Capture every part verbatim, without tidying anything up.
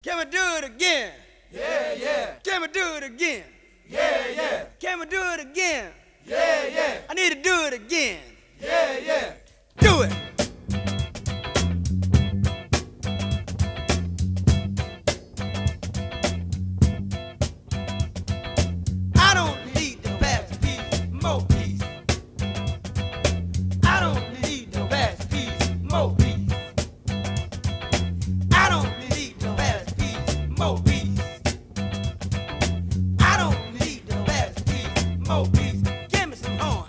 Can we do it again? Yeah, yeah. Can we do it again? Yeah, yeah. Can we do it again? Yeah, yeah. I need to do it again. Yeah, yeah. Do it. I don't need the best piece, more piece. I don't need the best piece, more piece. I don't need the best piece, more piece. I don't need the best piece, more piece. Give me some horn.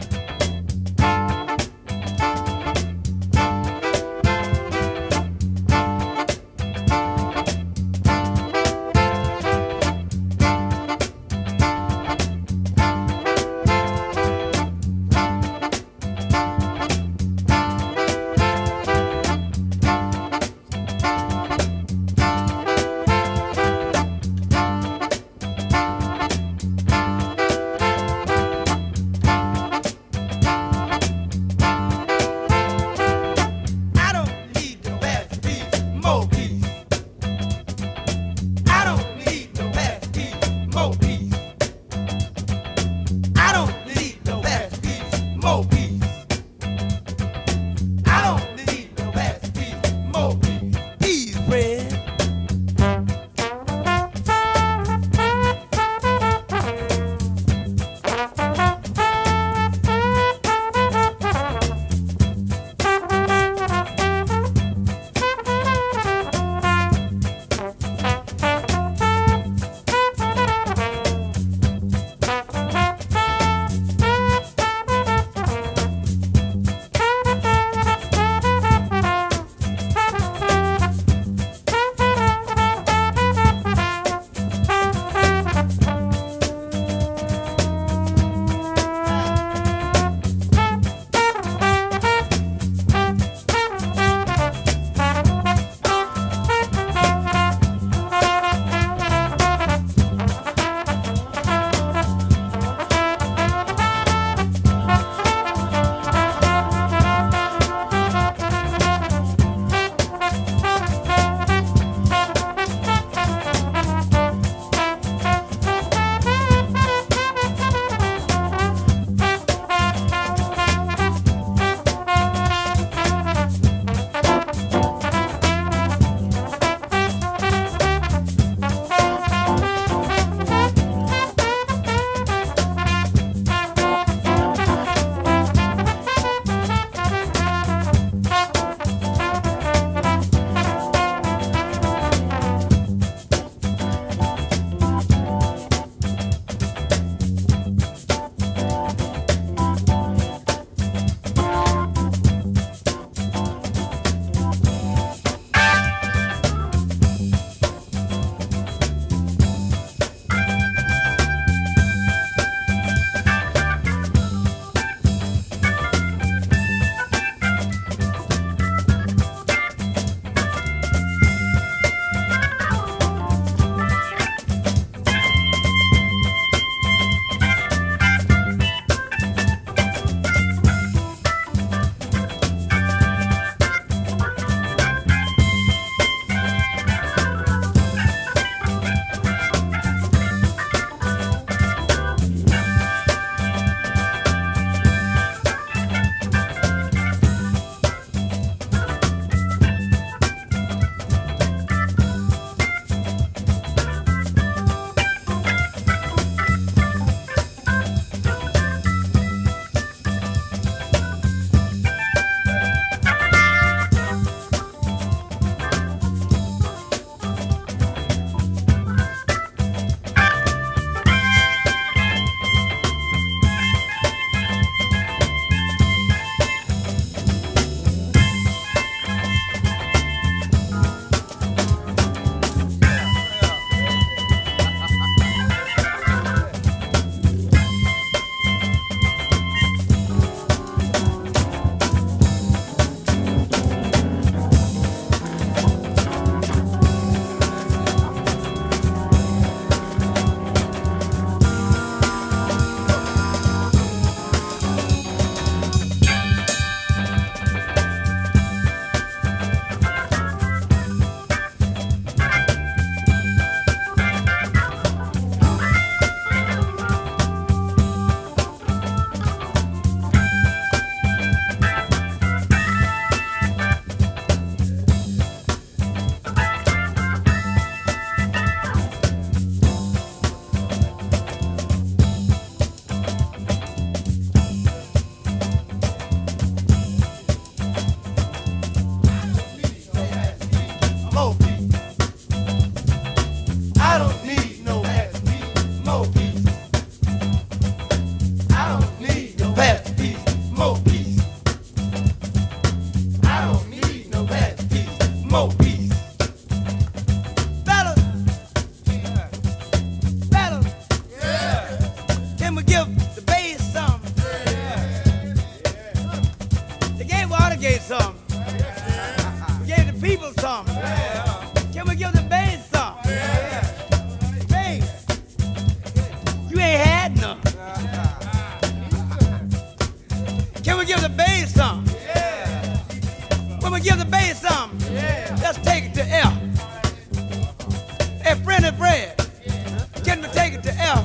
Friendly Fred, can we take it to F?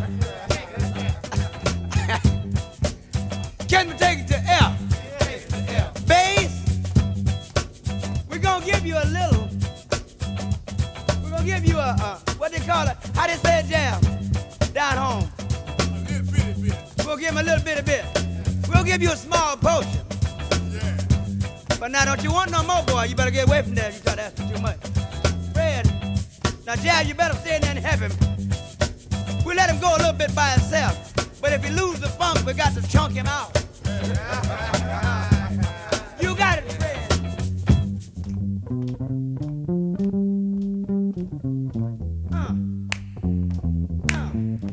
Can we take it to F? Bass, we're gonna give you a little, we're gonna give you a, a what they call it, how they say it, jam, down home. We'll give him a little bit of bit. We'll give you a small potion. But now don't you want no more, boy? You better get away from there if you try to ask for too much. Fred, now Jazz, you better stay in there and help him. We'll let him go a little bit by himself. But if he loses the funk, we got to chunk him out. You got it, Fred. Uh. Uh.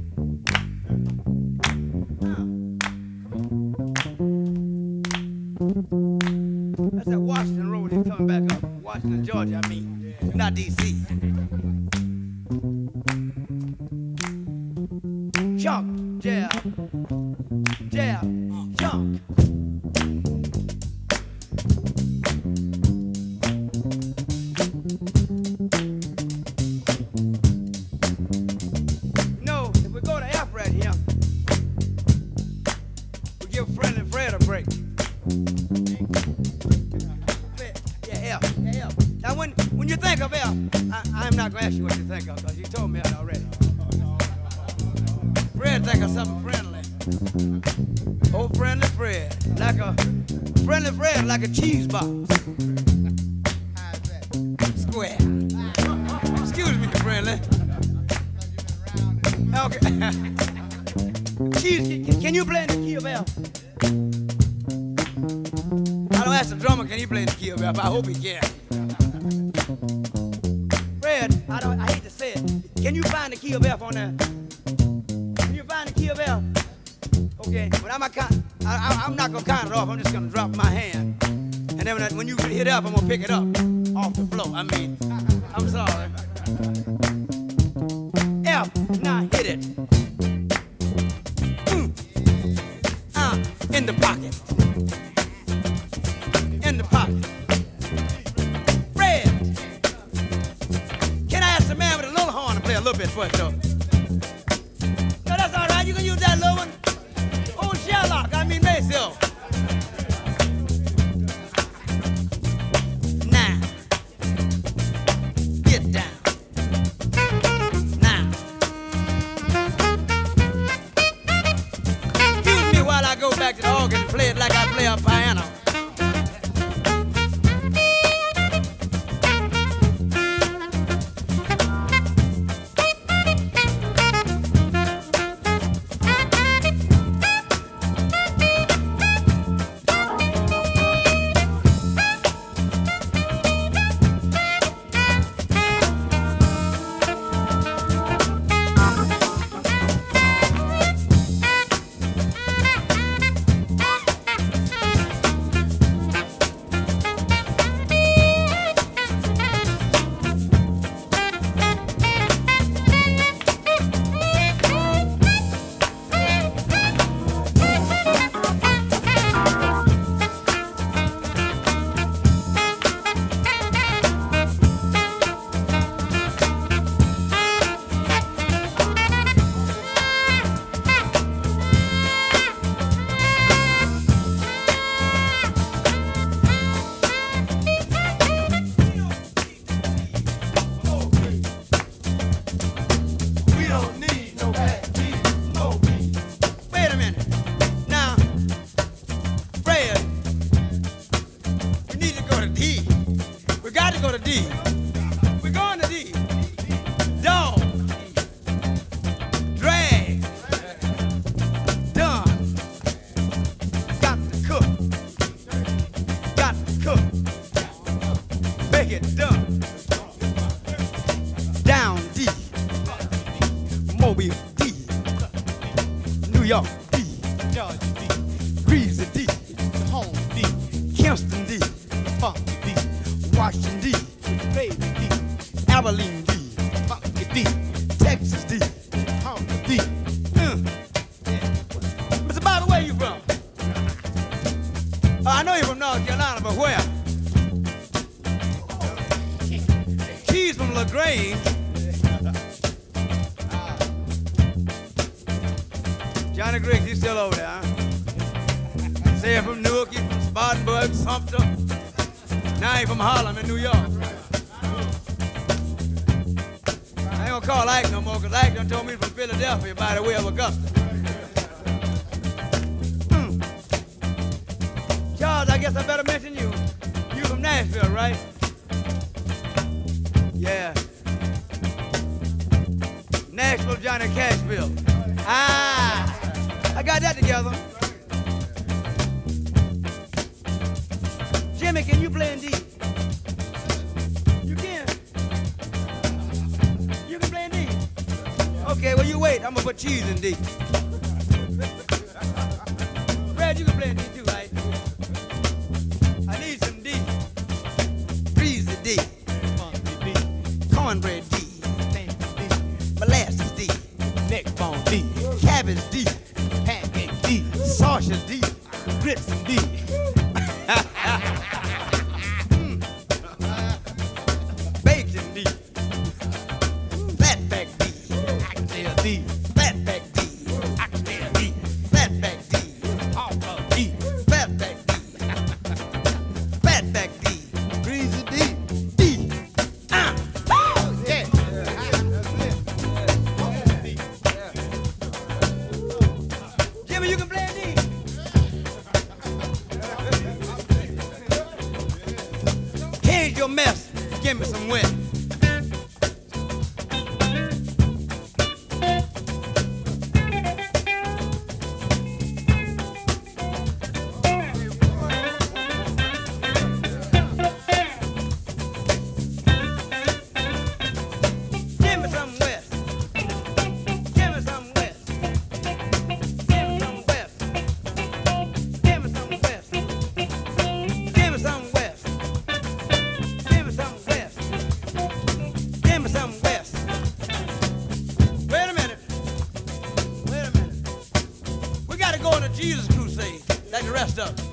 Uh. That's that Washington Road, he's coming back up. Washington, Georgia, I mean, not D C Jump, jab, jab, jump. No, if we go to F right here, we give Friendly Fred a break. Yeah, F, yeah, F. Now when, when you think of F, I, I'm not gonna ask you what you think of, because you told me that already. Fred think of something friendly. Oh, Friendly Fred. Like a Friendly Fred, like a cheese box. Square. Excuse me, Friendly. Okay. Cheese, can, can you play in the key of F? I don't ask the drummer, can he play in the key of F? I hope he can. Fred, I don't. I hate to say it. Can you find the key of F on there? Find the key of F. Okay, but I'm, count, I, I, I'm not gonna count it off. I'm just gonna drop my hand, and then when, I, when you hit F, I'm gonna pick it up off the floor. I mean, I'm sorry. F, now hit it. Mm. Uh, in the pocket. In the pocket. Fred, can I ask the man with a little horn to play a little bit for it, though? No, that's all right. You can use that little one. Oh, Sherlock. I mean, Maceo. Now, get down. Now, excuse me while I go back to the organ and play it like I play a piano. Go to D. We're going to D. Dog. Drag. Done. Got to cook. Got to cook. Make it done. Down D. Mobile D. New York D. Georgia D. Greasy D. Home D. Kingston D. Funky D. Washington D. Baby D. Abilene D. Funky D. Texas D. Honky D. Uh. Mister Bobby, where you from? Uh, I know you're from North Carolina, but where? She's from LaGrange. Johnny Griggs, he's still over there, huh? Say you're from Newark, you're from Spartanburg, Sumter. Now you're from Harlem in New York. I ain't gonna call Ike no more, because Ike done told me from Philadelphia by the way of Augusta. Hmm. Charles, I guess I better mention you. You from Nashville, right? Yeah. Nashville, Johnny Cashville. Ah, I got that together. Jimmy, can you play in D? You can. You can play in D. Okay, well you wait. I'm gonna put cheese in D. Brad, you can play in D too, right? I need some D. Breezy D. Funky D. Cornbread D. Fancy D. Molasses D. Neck bone D. Cabbage D. Pancake D. Sausage D. Grits and D. Bacon D. Flatback D. Oxtail D. Flatback D. Oxtail D. Flatback D. Hog D. Flatback D. Flatback D. Greasy D. D. Ah. Yeah. Jimmy, you can play D. Here's your mess. Give me some wet. Give me some wet. Give me some wet. Give me some wet. Give me some wet. Give me some wet. Give me some west. Give me some west. Wait a minute. Wait a minute. We got to go on a Jesus crusade like the rest of them.